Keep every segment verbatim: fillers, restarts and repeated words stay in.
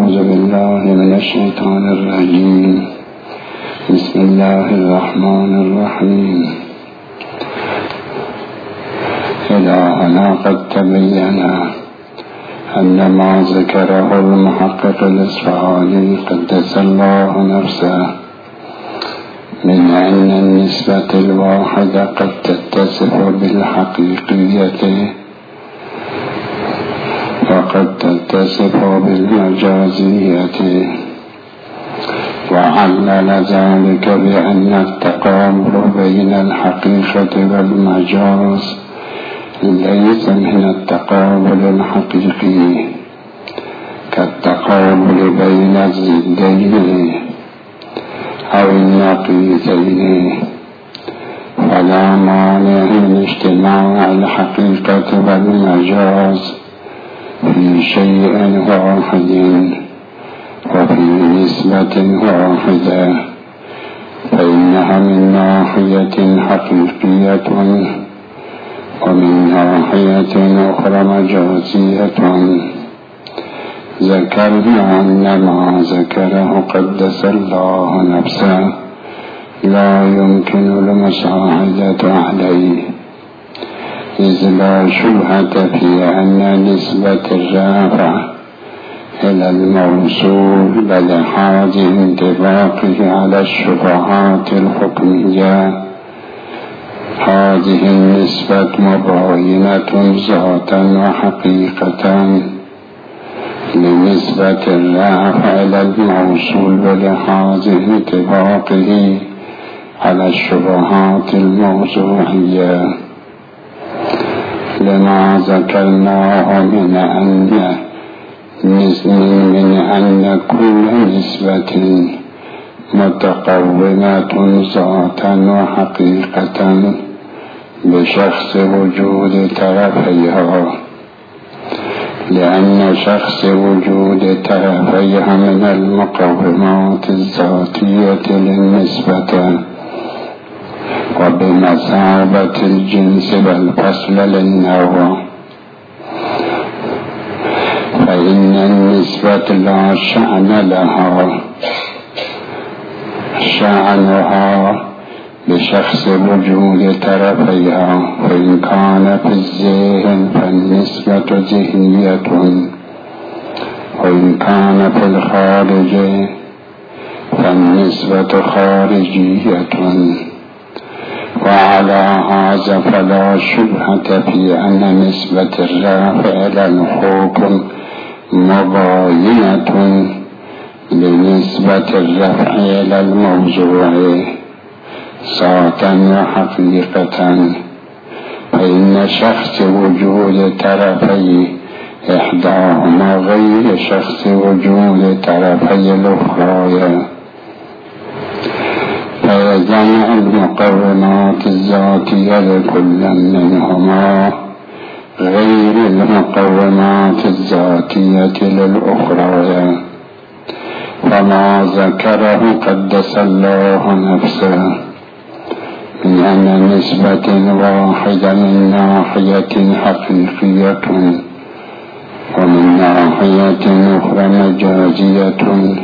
أعوذ بالله من الشيطان الرجيم. بسم الله الرحمن الرحيم. إلهنا قد تبين أن ما ذكره المحقق الإصفهاني قدس الله نفسه من أن النسبة الواحدة قد تتصف بالحقيقية وقد تتصف بالمجازية، وعلل ذلك بأن التقابل بين الحقيقة والمجاز ليس من التقابل الحقيقي كالتقابل بين الضدين أو النقيضين، فلا مانع من اجتماع الحقيقة والمجاز في شيء واحد وفي نسبة واحدة، فإنها من ناحية حقيقية ومن ناحية أخرى مجازية. ذكرنا أن ما ذكره قدس الله نفسه لا يمكن المساعدة عليه، إذ لا شبهة في أن نسبة الرافع إلى الموصول بلحاظ انطباقه على الشبهات الحكمية هذه النسبة مباينة ذاتا وحقيقة لنسبة الرافع إلى الموصول بلحاظ انطباقه على الشبهات الموضوعية، لما ذكرناه من أن من أن كل نسبة متقومة ذاتا وحقيقة بشخص وجود طرفيها، لأن شخص وجود طرفيها من المقومات الذاتية للنسبة وبمثابة الجنس والفصل للنوع، فإن النسبة لا شأن لها، شأنها بشخص وجود طرفيها، فإن كان في الذهن فالنسبة ذهنية، وإن كان في الخارج فالنسبة خارجية. وعلى هذا فلا شبهة في أن نسبة الرافع إلى الحكم مباينة لنسبة الرفع إلى الموضوع ذاتا وحقيقة، فإن شخص وجود طرفي إحداهما غير شخص وجود طرفي الأخرى، فيجمع المقومات الذاتية لكل منهما غير المقومات الذاتية للأخرى. فما ذكره قدس الله نفسه من أن نسبة واحدة من ناحية حقيقية ومن ناحية أخرى مجازية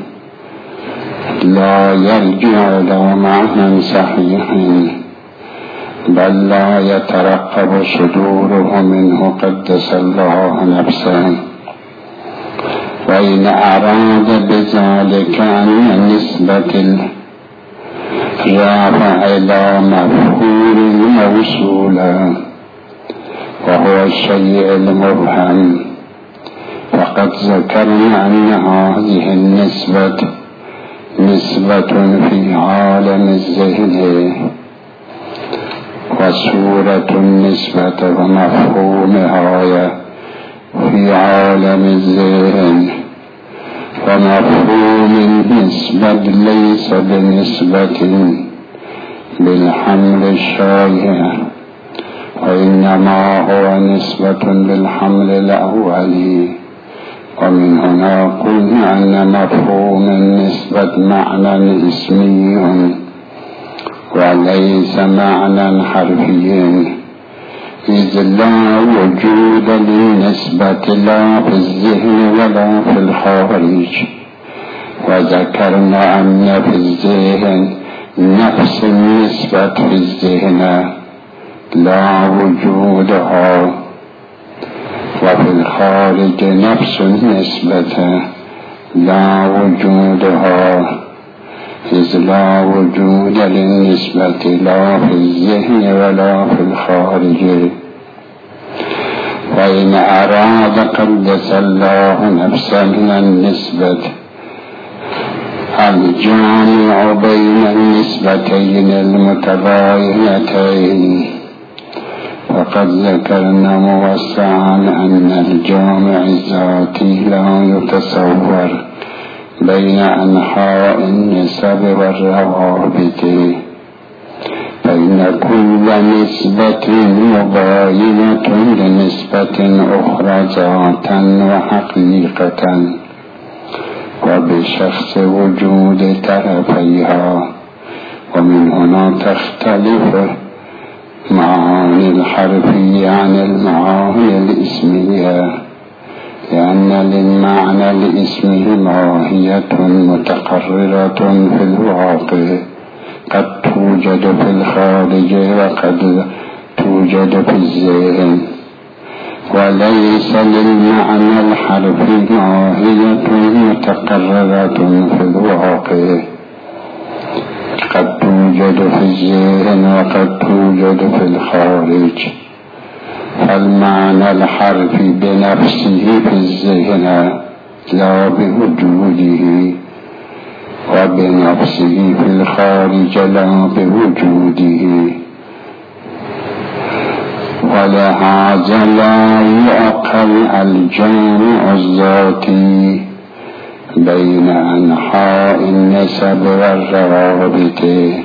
لا يرجع إلى معنى صحيح، بل لا يترقب صدوره منه قدس الله نفسه. وإن أراد بذلك أن نسبة الرافع إلى مفعول الموصول وهو الشيء المبهم، فقد ذكرنا أن هذه النسبة نسبة في عالم الذهن، وصورة النسبة ومفهومها في عالم الذهن، ومفهوم النسبة ليس بنسبة بالحمل الشائع، وإنما هو نسبة بالحمل الأولي. ومن هنا قلنا أن مفهوم النسبة معنى اسمي وليس معنى حرفي، إذ لا وجود للنسبة لا في الذهن ولا في الخارج. وذكرنا أن في الذهن نفس النسبة في الذهن لا وجودها، وفي الخارج نفس النسبة لا وجودها، إذ لا وجود للنسبة لا في الذهن ولا في الخارج. وإن أراد قدس الله نفسا من النسبة الجامع بين النسبتين المتباينتين، وقد ذكرنا موسعا أن الجامع الذاتي لا يتصور بين أنحاء النسب والروابط، فإن كل نسبة مباينة لنسبة أخرى ذاتا وحقيقة وبشخص وجود طرفيها. ومن هنا تختلف معاني الحرفية عن المعاني الاسمية، لأن للمعنى الاسمي ماهية متقررة في الواقع قد توجد في الخارج وقد توجد في الذهن، وليس للمعنى الحرفي ماهية متقررة في الواقع قد توجد في الذهن وقد توجد في الخارج. فالمعنى الحرفي بنفسه في الذهن لا بوجوده، وبنفسه في الخارج لا بوجوده، ولهذا لا يعقل الجامع الذاتي بين أنحاء النسب والروابط،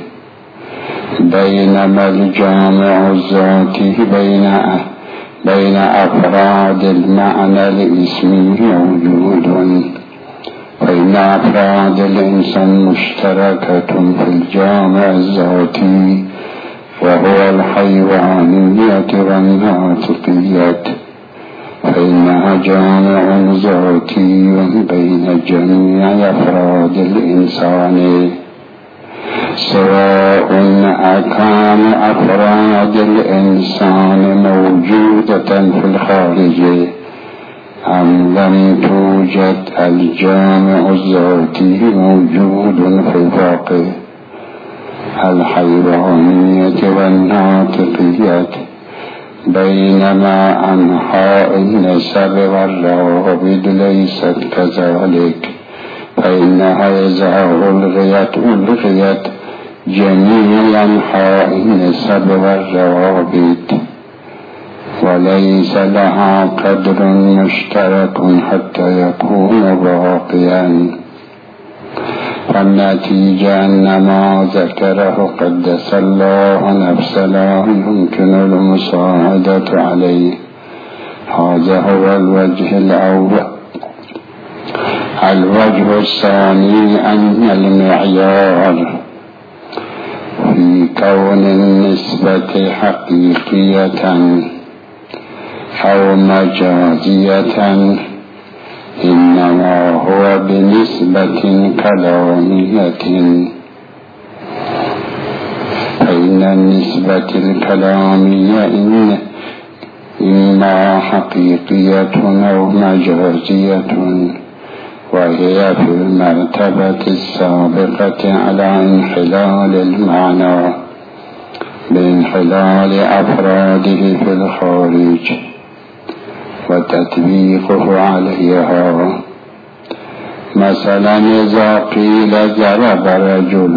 بينما الجامع الذاتي بين بين أفراد المعنى الاسمي موجود، فإن أفراد الإنسان مشتركة في الجامع الذاتي، وهو الحيوانية والناطقية، فإنها جامع ذاتي بين جميع أفراد الإنسان، سواء أكان أفراد الإنسان موجودة في الخارج أم لم توجد الجامع الذاتي موجود في الواقع. الحيوانية والناطقية، بينما أنحاء النسب والروابط ليست كذلك، فإنها إذا ألغيت ألغيت جميع أنحاء النسب والروابط، وليس لها قدر مشترك حتى يكون باقيا. فالنتيجة أن ما ذكره قدس الله نفسه لا يمكن المساعدة عليه. هذا هو الوجه الأول. الوجه الثاني أن المعيار في كون النسبة حقيقية أو مجازية إنما هو بنسبة كلامية، فإن النسبة الكلامية إن إما حقيقية أو مجازية، وهي في المرتبة السابقة على انحلال المعنى بانحلال أفراده في الخارج وتطبيقه عليها. مثلا إذا قيل ضرب رجل،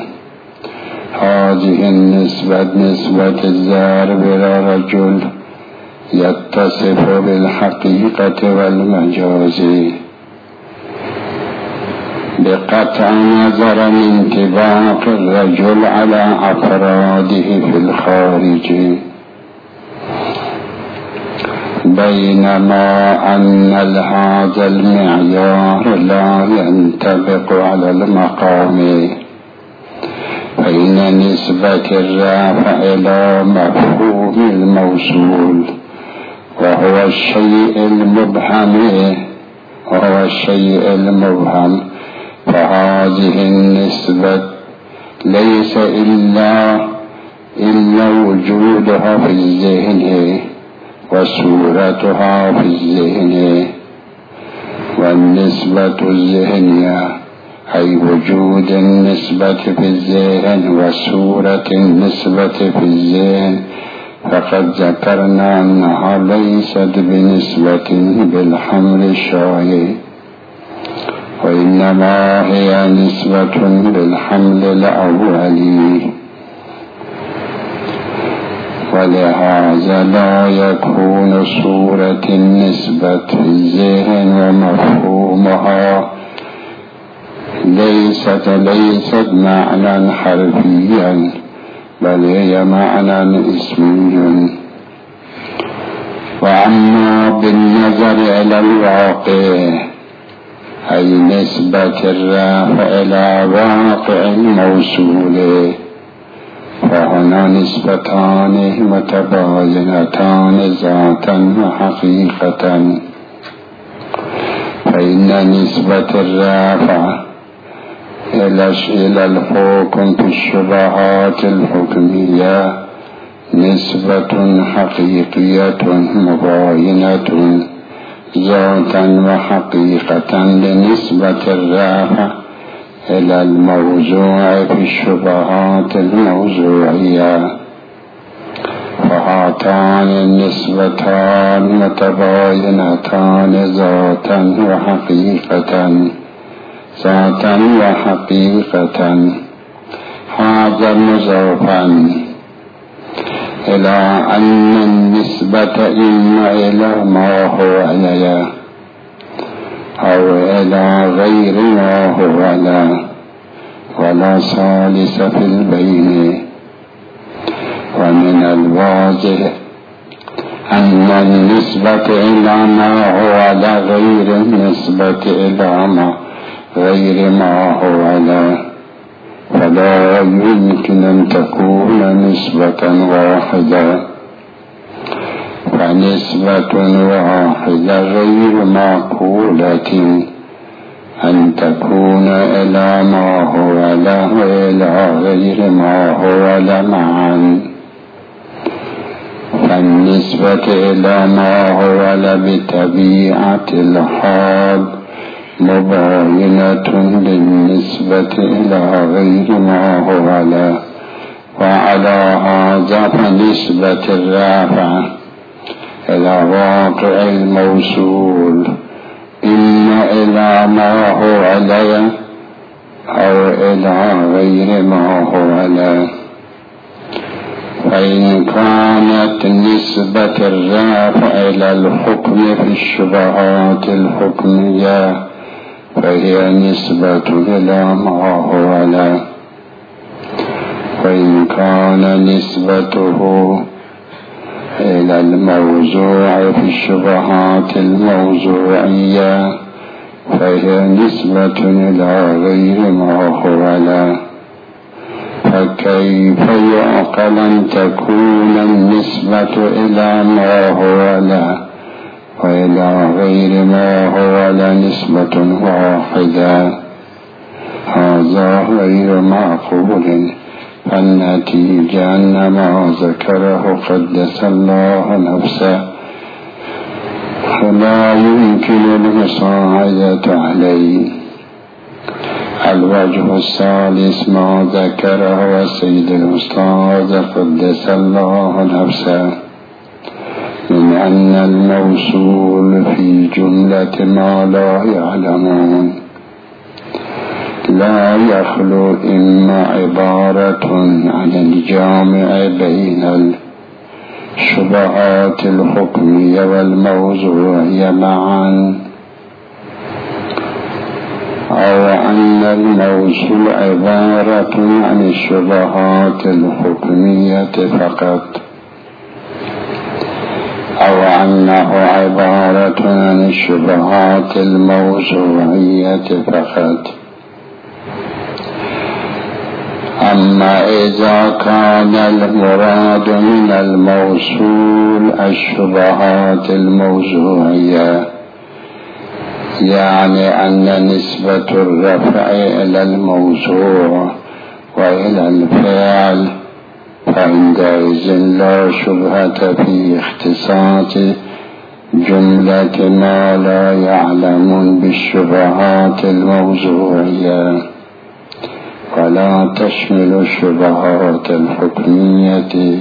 هذه النسبة نسبة الضرب لرجل يتصف بالحقيقة والمجاز بقطع نظر من انطباق الرجل على أفراده في الخارج، بينما أن هذا المعيار لا ينطبق على المقام، فإن نسبة الرافع إلى مفهوم الموصول وهو الشيء المبهم وهو الشيء المبهم فهذه النسبة ليس إلا إلا وجودها في الذهن وصورتها في الذهن. والنسبة الذهنية أي وجود النسبة في الذهن وصورة النسبة في الذهن فقد ذكرنا أنها ليست بنسبة بالحمل الشائع، وإنما هي نسبة بالحمل الأولي، ولهذا لا يكون صورة النسبة في الذهن ومفهومها ليست ليست معنى حرفيا بل هي معنى اسمي. وأما بالنظر إلى الواقع أي نسبة الرافع إلى واقع الموصول فهنا نسبتان متباينتان ذاتا وحقيقة. فإن نسبة الرافع إلى الحكم في الشبهات الحكمية نسبة حقيقية مباينة ذاتا وحقيقة لنسبة الرافع إلى الموضوع في الشبهات الموضوعية. فهاتان النسبتان متباينتان ذاتا وحقيقة ذاتا وحقيقة. هذا مضافا إلى أن النسبة إما إلى ما هو عليه أو إلى غير ما هو عليه ولا ثالث في البين. ومن الواضح أن النسبة إلى ما هو على غير النسبة إلى ما غير ما هو عليه فلا يمكن أن تكون نسبة واحدة، فنسبة واحدة غير معقولة أن تكون إلى ما هو له وإلى غير ما هو له معا. فالنسبة إلى ما هو له بطبيعة الحال مباينة للنسبة إلى غير ما هو له. وعلى هذا فنسبة الرافع إلى واقع الموصول إما إلى ما هو عليه أو إلى غير ما هو عليه. فإن كانت نسبة الرافع إلى الحكم في الشبهات الحكمية فهي نسبة إلى ما هو عليه. وإن كان نسبته إلى الموضوع في الشبهات الموضوعية فهي نسبة إلى غير ما هو عليه. فكيف يعقل أن تكون النسبة إلى ما هو له وإلى غير ما هو له نسبة واحدة؟ هذا غير معقول. فالنتيجة أن ما ذكره قدس الله نفسه فلا يمكن المساعدة عليه. الوجه الثالث ما ذكره السيد الأستاذ قدس الله نفسه من أن الموصول في جملة ما لا يعلمون لا يخلو إما عبارة عن الجامع بين الشبهات الحكمية والموضوعية معا، أو أن الموصول عبارة عن الشبهات الحكمية فقط، أو أنه عبارة عن الشبهات الموضوعية فقط، وأما إذا كان المراد من الموصول الشبهات الموضوعية، يعني أن نسبة الرفع إلى الموضوع وإلى الفعل، فعندئذ لا شبهة في اختصاص جملة ما لا يعلمون بالشبهات الموضوعية، ولا تشمل الشبهات الحكمية.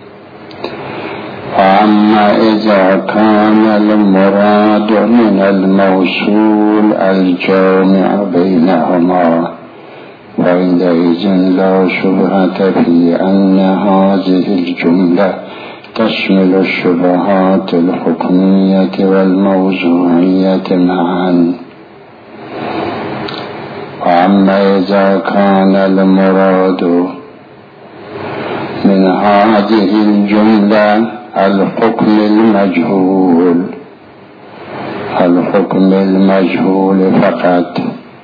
وأما إذا كان المراد من الموصول الجامع بينهما، فعندئذ لا شبهة في أن هذه الجملة تشمل الشبهات الحكمية والموضوعية معا. وأما إذا كان المراد من هذه الجملة الحكم المجهول الحكم المجهول فقط،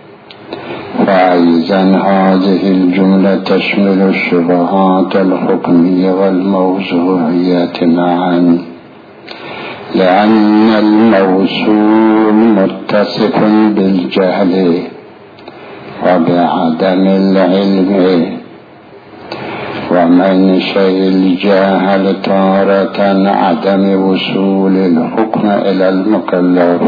فأيضا هذه الجملة تشمل الشبهات الحكمية والموضوعية معا، لأن الموصول متصف بالجهل وبعدم العلم، ومنشأ الجهل تارة عدم وصول الحكم إلى المكلف،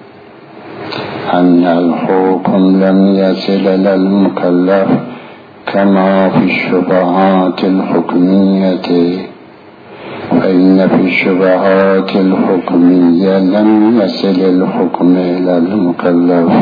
أن الحكم لم يصل إلى المكلف كما في الشبهات الحكمية، فإن في الشبهات الحكمية لم يصل الحكم إلى المكلف،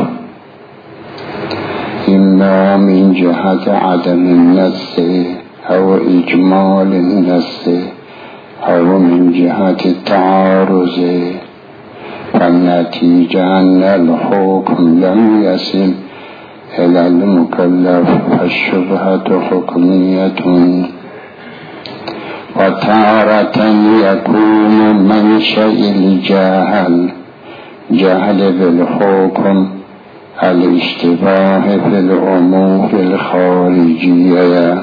إما من جهة عدم النص أو إجمال النص أو من جهة التعارض، فالنتيجة أن الحكم لم يصل إلى المكلف، فالشبهة حكمية. وتارة يكون منشأ الجهل جهل بالحكم الاشتباه في الأمور الخارجية،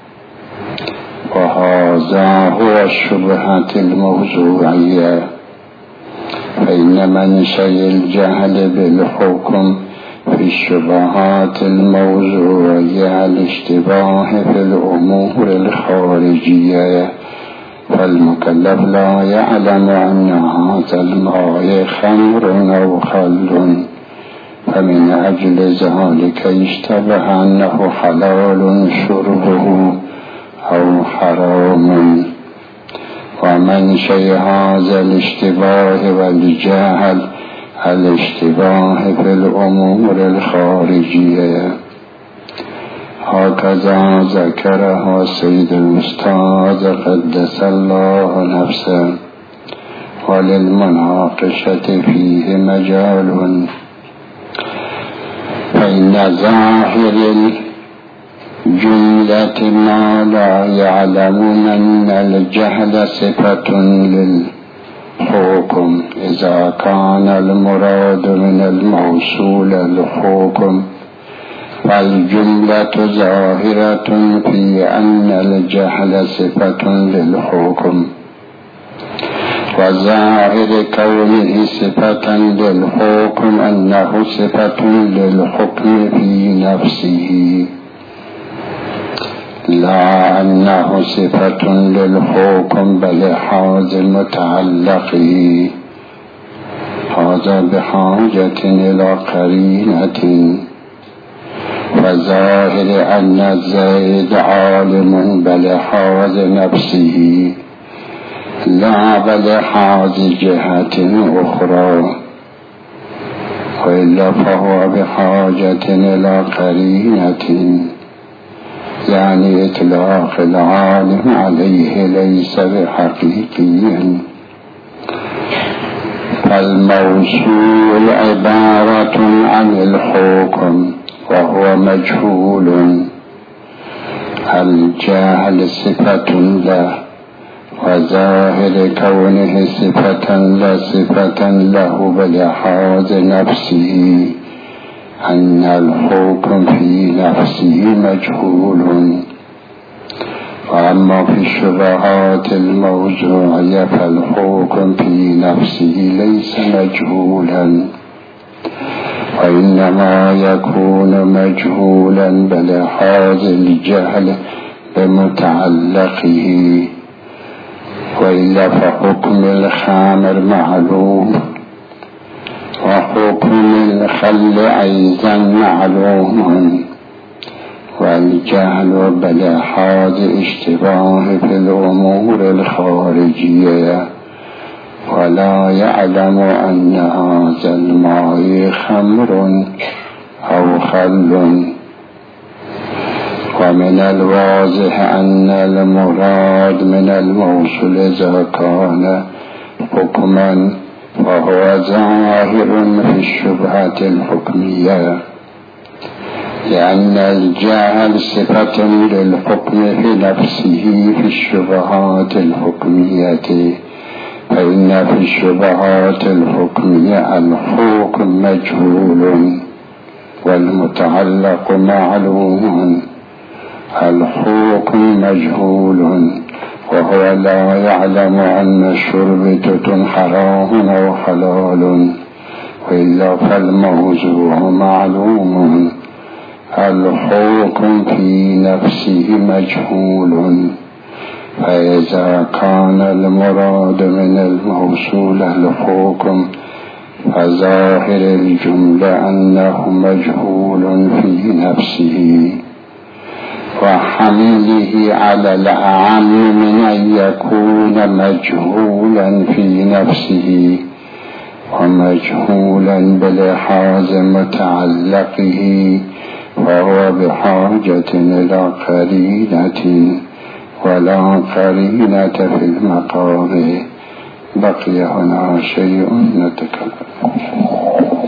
وهذا هو الشبهة الموضوعية، فإن منشأ الجهل بالحكم في الشبهات الموضوعية الاشتباه في الأمور الخارجية، فالمكلف لا يعلم أن هذا الماء خمر أو خل، فمن أجل ذلك يشتبه أنه حلال شربه أو حرام. ومنشأ هذا الاشتباه والجهل الاشتباه في الأمور الخارجية، هكذا ذكرها السيد الأستاذ قدس الله نفسه، وللمناقشة فيه مجال. فإن ظاهر الجملة ما لا يعلمون أن الجهل صفة للحكم، إذا كان المراد من الموصول الحكم، فالجملة ظاهرة في أن الجهل صفة للحكم، وظاهر كونه صفة للحكم أنه صفة للحكم في نفسه، لا أنه صفة للحكم بلحاظ متعلقه. هذا بحاجة إلى قرينة، فظاهر أن زيد عالم بلحاظ نفسه لا بلحاظ جهة أخرى، وإلا فهو بحاجة إلى قرينة، يعني إطلاق العالم عليه ليس بحقيقي. فالموصول عبارة عن الحكم وهو مجهول، الجهل صفة له، وظاهر كونه صفة لا صفة له بلحاظ نفسه أن الحكم في نفسه مجهول، وأما في الشبهات الموضوعية فالحكم في نفسه ليس مجهولا، وإنما يكون مجهولا بلحاظ الجهل بمتعلقه، وإلا فحكم الخامر معلوم وحكم الخل أيضا معلوم، والجهل بلحاظ اشتباه في الأمور الخارجية، ولا يعلم أن هذا الماء خمر أو خل. ومن الواضح أن المراد من الموصول إذا كان حكما فهو ظاهر في الشبهة الحكمية، لأن الجهل صفة للحكم في نفسه في الشبهات الحكمية، فإن في الشبهات الحكمية الحكم مجهول والمتعلق معلوم. الحكم مجهول وهو لا يعلم أن شربة حرام أو حلال، وإلا فالموضوع معلوم. الحكم في نفسه مجهول، فإذا كان المراد من الموصول الحكم فظاهر الجملة أنه مجهول في نفسه، وحمله على الأعم من أن يكون مجهولا في نفسه ومجهولا بلحاظ متعلقه، وهو بحاجة إلى قرينة، ولا قرينة في المقام. بقي هنا شيء نتكلم.